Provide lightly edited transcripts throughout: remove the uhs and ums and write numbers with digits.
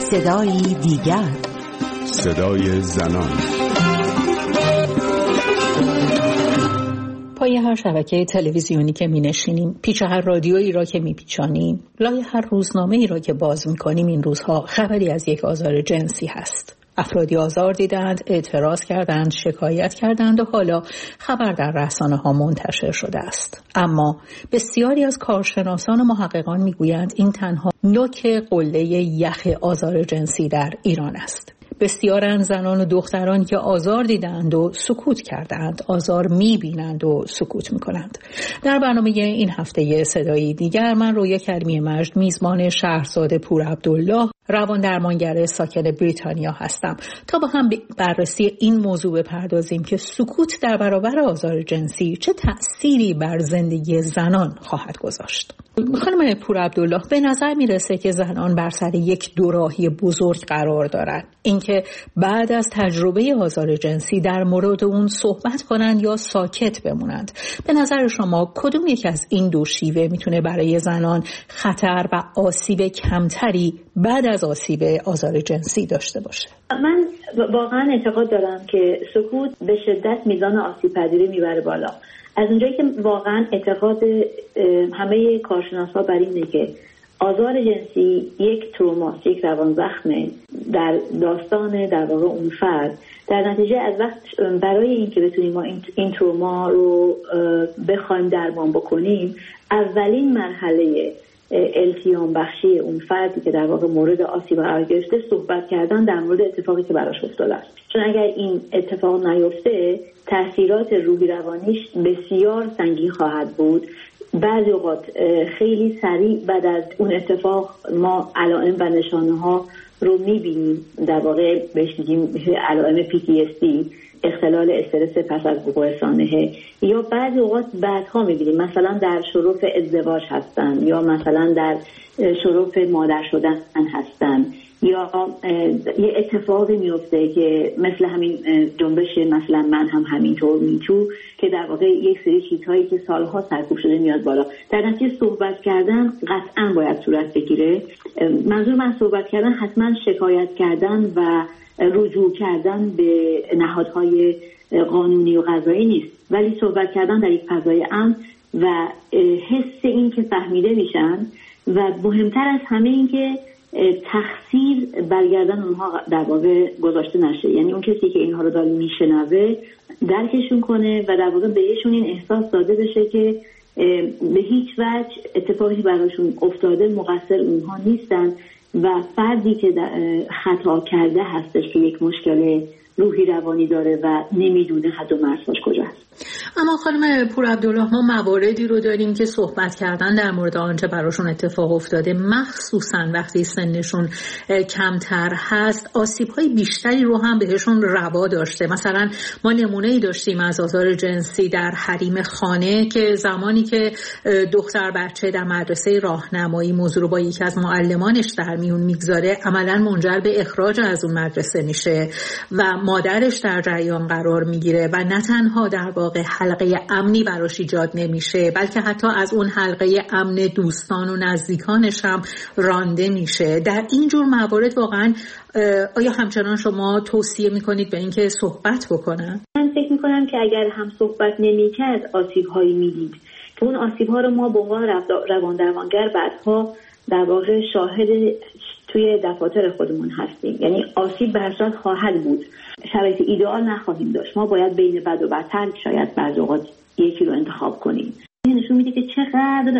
صدایی دیگر، صدای زنان. پای هر شبکه تلویزیونی که می نشینیم، پیچ هر رادیویی را که می پیچانیم، لای هر روزنامه‌ای را که باز می کنیم، این روزها خبری از یک آزار جنسی هست. افرادی آزار دیدند، اعتراض کردند، شکایت کردند و حالا خبر در رسانه‌ها منتشر شده است. اما بسیاری از کارشناسان و محققان میگویند این تنها نوک قله یخ آزار جنسی در ایران است. بسیارند زنان و دختران که آزار دیدند و سکوت کردند، آزار می‌بینند و سکوت می‌کنند. در برنامه این هفته صدایی دیگر من رویا کریمی مجد میزبان شهرزاد پورعبدالله، روان درمانگر ساکن بریتانیا هستم تا با هم بررسی این موضوع بپردازیم که سکوت در برابر آزار جنسی چه تأثیری بر زندگی زنان خواهد گذاشت. خانم پورعبدالله، به نظر میرسه که زنان بر سر یک دوراهی بزرگ قرار دارند. اینکه بعد از تجربه آزار جنسی در مورد اون صحبت کنند یا ساکت بمونند. به نظر شما کدوم یک از این دو شیوه میتونه برای زنان خطر و آسیب کمتری بعد از آسیب آزار جنسی داشته باشه؟ من واقعا اعتقاد دارم که سکوت به شدت میزان آسیب پذیری میبره بالا. از اونجایی که واقعا اعتقاد همه کارشناسا بر اینه که آزار جنسی یک تروماست، یک روان زخمه در داستان در واقع اون فرد. در نتیجه از وقت برای اینکه بتونیم ما این تروما رو بخوایم درمان بکنیم، اولین مرحله التیام بخشی اون فردی که در واقع مورد آسیب قرار گرفته صحبت کردن در مورد اتفاقی که براش افتاده است. چون اگر این اتفاق نیفته، تاثیرات روحی روانیش بسیار سنگین خواهد بود. بعضی اوقات خیلی سریع بعد از اون اتفاق ما علائم و نشانه ها رو میبینیم، در واقع بهش میگیم علائم PTSD، اختلال استرس پس از وقوع سانحه، یا بعضی اوقات بعدها میبینیم مثلا در شرف ازدواج هستن یا مثلا در شرف مادر شدن هستن، یا یه اتفاقی میفته که مثل همین جنبش مثلا من هم همینطور میتو که در واقع یک سری چیزهایی که سالها سرکوب شده میاد بالا. در نتیجه صحبت کردن قطعا باید صورت بگیره. منظور من صحبت کردن حتما شکایت کردن و رجوع کردن به نهادهای قانونی و قضایی نیست، ولی صحبت کردن در یک فضای امن و حس این که فهمیده میشن و مهمتر از همه این که تقصیر برگردن اونها در واقع گذاشته نشه. یعنی اون کسی که اینها رو داره میشنوه درکشون کنه و در واقع بهشون این احساس داده بشه که به هیچ وجه اتفاقی براشون افتاده مقصر اونها نیستن و فردی که خطا کرده هستش که یک مشکل روحی روانی داره و نمیدونه حد و مرزش کجاست. اما خانم پورعبدالله، ما مواردی رو داریم که صحبت کردن در مورد آنچه براشون اتفاق افتاده، مخصوصا وقتی سنشون کمتر هست، آسیب‌های بیشتری رو هم بهشون روا داشته. مثلا ما نمونه‌ای داشتیم از آزار جنسی در حریم خانه که زمانی که دختر بچه در مدرسه راهنمایی موضوع رو با یکی از معلمانش در میون میگذاره، عملاً منجر به اخراج از اون مدرسه میشه و مادرش در جریان قرار میگیره و نه تنها در واقع حلقه امنی براش ایجاد نمیشه، بلکه حتی از اون حلقه امن دوستان و نزدیکانش هم رانده میشه. در این جور موارد واقعا آیا همچنان شما توصیه میکنید به اینکه صحبت بکنن؟ من فکر میکنم که اگر هم صحبت نمیکرد آسیب‌هایی میدید که اون آسیب‌ها رو ما به عنوان روان درمانگر بعدها در واقع شاهد توی دفاتر خودمون هستیم. یعنی آسیب به هر صورت خواهد بود، شرایط ایدئال نخواهیم داشت. ما باید بین بد و بدتر شاید بعضی اوقات یکی رو انتخاب کنیم. این نشون میده که چقدر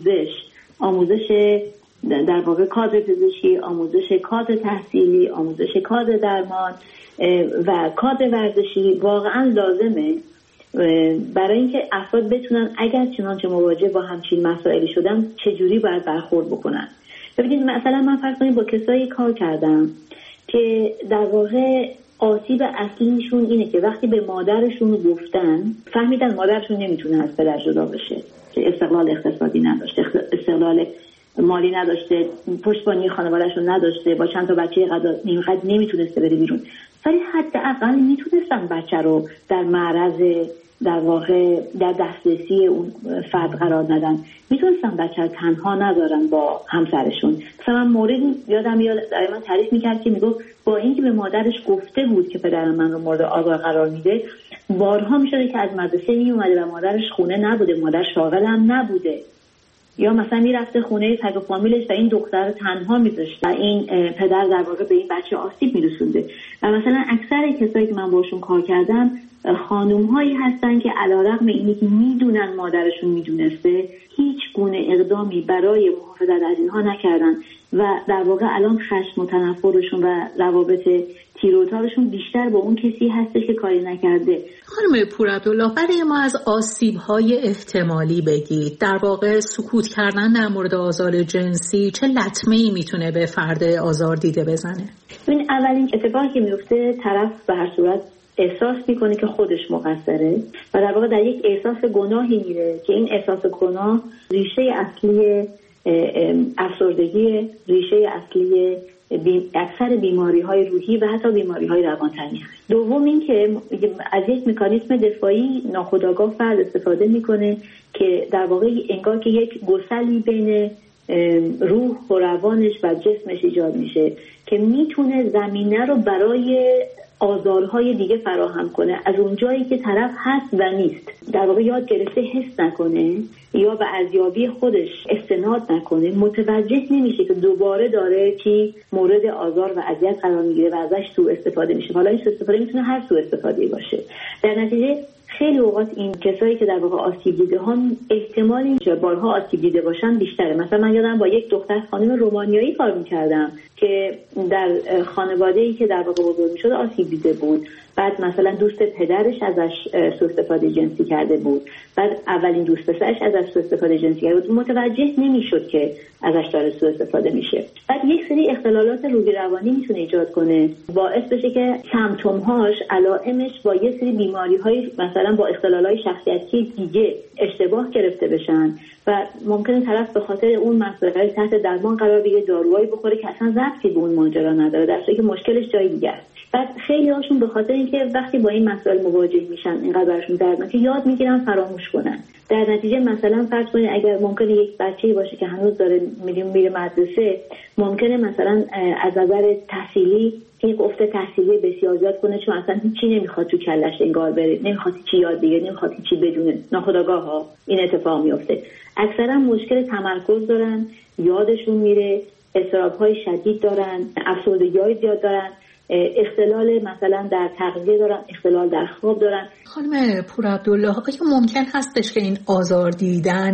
آموزش در واقع کادر پزشکی، آموزش کادر تحصیلی، آموزش کادر درمان و کادر ورزشی واقعا لازمه برای اینکه افراد بتونن اگر چنانچه مواجه با همچین مسائلی شدن چجوری باید برخورد بکنن. ببینید مثلا من فرض کنید با کسایی کار کردم که در واقع آسیب اصلیشون اینه که وقتی به مادرشون گفتن فهمیدن مادرشون نمیتونه از پدر جدا بشه، که استقلال اقتصادی نداشته، استقلال مالی نداشته، پشتیبانی خانواده‌شون نداشته، با چند تا بچه نمیتونسته بره بیرون. ولی حداقل میتونستن بچه رو در معرض در واقع در دسترسی اون فرد قرار ندن، میتونستن بچه رو تنها نذارن با همسرشون. مثلا من مورد یادم من تعریف میکرد که میگفت با اینکه به مادرش گفته بود که پدرم من رو مورد آزار قرار میده، بارها میشده که از مدرسه میومده و مادرش خونه نبوده، مادر شاغل هم نبوده، یا مثلا میرفته خونه تگ و فامیلش و این دختر رو تنها میذاشت و این پدر در واقع به این بچه آسیب میرسونده. و مثلا اکثر کسایی که من باشون کار کردم خانوم هایی هستن که علیرغم اینی که میدونن مادرشون میدونسته، هیچ گونه اقدامی برای محافظت از اینها نکردن و در واقع الان خشم و تنفرشون و روابط تیروتارشون بیشتر با اون کسی هستش که کاری نکرده. خانم پورعبدالله، برای ما از آسیب‌های احتمالی بگید. در واقع سکوت کردن در مورد آزار جنسی چه لطمه‌ای میتونه به فرد آزار دیده بزنه؟ این اولین اتفاقی که میفته، طرف به هر صورت احساس میکنه که خودش مقصره و در واقع در یک احساس گناهی میره که این احساس گناه ریشه اصلی افسردگی، ریشه اصلی اکثر بیماری‌های روحی و حتی بیماری‌های روانتنی هست. دوم این که از یک مکانیزم دفاعی ناخودآگاه فرد استفاده میکنه که در واقع انگار که یک گسلی بین روح و روانش و جسمش ایجاد میشه که میتونه زمینه رو برای آزارهای دیگه فراهم کنه از اون جایی که طرف هست و نیست. در واقع یاد گرفته حس نکنه یا به ارزیابی خودش استناد نکنه، متوجه نمیشه که دوباره داره کی مورد آزار و اذیت قرار میگیره و ازش سوء استفاده میشه. حالا این سوء استفاده میتونه هر سوء استفاده باشه. در نتیجه خیلی اوقات این کسایی که در واقع آسیب دیده ها احتمال اینکه بارها آسیب دیده باشن بیشتره. مثلا من یادم با یک دختر خانم رومانیایی کار میکردم که در خانواده‌ای که در واقع بزرگ میشد آسیب دیده بود. بعد مثلا دوست پدرش ازش سوء استفاده جنسی کرده بود، بعد اولین دوست پسرش ازش سوء استفاده جنسی کرده بود، متوجه نمیشد که ازش داره سوء استفاده میشه. بعد یک سری اختلالات روحی روانی میتونه ایجاد کنه، باعث بشه که سمپتوم‌هاش، علائمش با یه سری بیماری‌های مثلا با اختلالات شخصیتی دیگه اشتباه گرفته بشن و ممکنه طرف به خاطر اون مسئله تحت درمان قرار بگیره، داروهایی بخوره که اصلا ربطی به اون ماجرا نداره، در حالی که مشکلش جای دیگه است. بعد خیلی هاشون به خاطر اینکه وقتی با این مسائل مواجه میشن اینقدر براشون دردناکه یاد میگیرن فراموش کنن. در نتیجه مثلا فرض کنید اگر ممکنه یک بچه‌ای باشه که هنوز داره میره مدرسه، ممکنه مثلا از نظر تحصیلی یک افت تحصیلی بسیار زیاد کنه، چون اصلا هیچی نمیخواد تو کلش انگار بره، نمیخواد چی یاد بگیره، نمیخواد چی بدونه. ناخودآگاه ها این اتفاق میفته. اکثرا مشکل تمرکز دارن، یادشون میره، اضطراب‌های شدید دارن، افسردگی‌های زیاد دارن، اختلال مثلا در تغذیه دارن، اختلال در خواب دارن. خانم پورعبدالله، آیا ممکن هستش که این آزار دیدن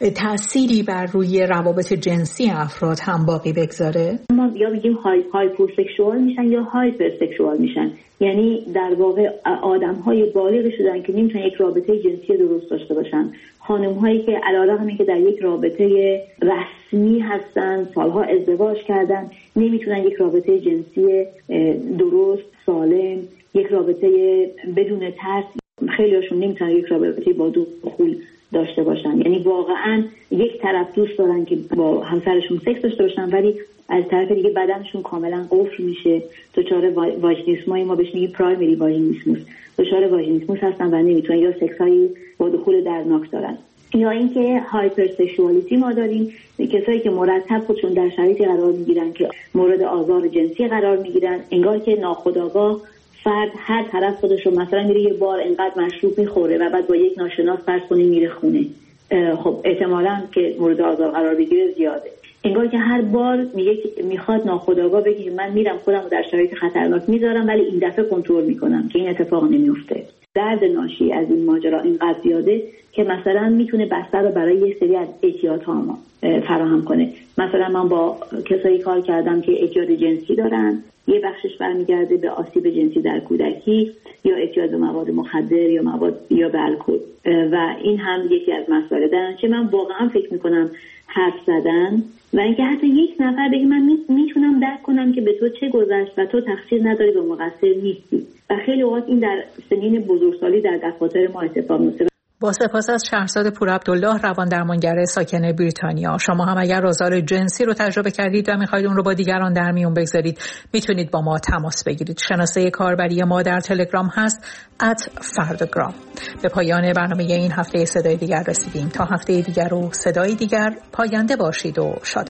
تأثیری بر روی روابط جنسی افراد هم باقی بگذاره؟ ما یا بگیم هایپوسکشوال میشن یا هایپرسکشوال میشن، یعنی در واقع آدم‌های بالغ شدن که نمیتونن یک رابطه جنسی درست داشته باشن، خانم‌هایی که علیرغم اینکه در یک رابطه رسمی هستن، سالها ازدواج کردن، نمیتونن یک رابطه جنسی درست، سالم، یک رابطه بدون ترس، خیلی هاشون نمیتونن یک رابطه با دخول داشته باشن. یعنی واقعا یک طرف دوست دارن که با همسرشون سکس داشته باشن، ولی از طرف دیگه بدنشون کاملا قفل میشه، دچار واژینیسمای ما بهش میگیم پرایمری واژینیسموس، دچار واژینیسموس هستن و نمیتونن یا سکسای با دخول درناک دارن. یا اینکه هایپرسکشوالیتی ما داریم، کسایی که مرتب خودشون در شرایطی قرار میگیرن که مورد آزار جنسی قرار میگیرن، انگار که ناخودآگاه فرد هر طرف خودش رو مثلا میره یه بار انقدر مشروب میخوره و بعد با یک ناشناس فرض کنیم میره خونه، خب احتمالاً که مورد آزار قرار بگیره زیاده. انگار که هر بار میخواد ناخودآگاه بگه من میرم خودم رو در شرایط خطرناک میذارم ولی این دفعه کنترل میکنم که این اتفاق نمیفته. درد ناشی از این ماجرا اینقدر زیاده که مثلا میتونه بستر رو برای یه سری از اعتیادها فراهم کنه. مثلا من با کسایی کار کردم که اعتیاد جنسی دارن، یه بخشش برمیگرده به آسیب جنسی در کودکی یا اعتیاد به مواد مخدر یا به الکل و این هم یکی از مسائل دارن که من واقعا فکر میکنم حرف زدن و اینکه حتی یک نفر بگه من میتونم درک کنم که به تو چه گذشت و تو تقصیر نداری و مقصر نیستی. و خیلی اوقات این در سنین بزرگسالی در دفاتر ما اتفاق میفته. با سپاس از شهرزاد پورعبدالله، روان درمانگر ساکن بریتانیا. شما هم اگر آزار جنسی رو تجربه کردید و میخواید اون رو با دیگران در میون بگذارید، میتونید با ما تماس بگیرید. شناسه کاربری ما در تلگرام هست @فرdagram. به پایان برنامه این هفته صدای دیگر رسیدیم. تا هفته دیگر و صدای دیگر، پاینده باشید و شاد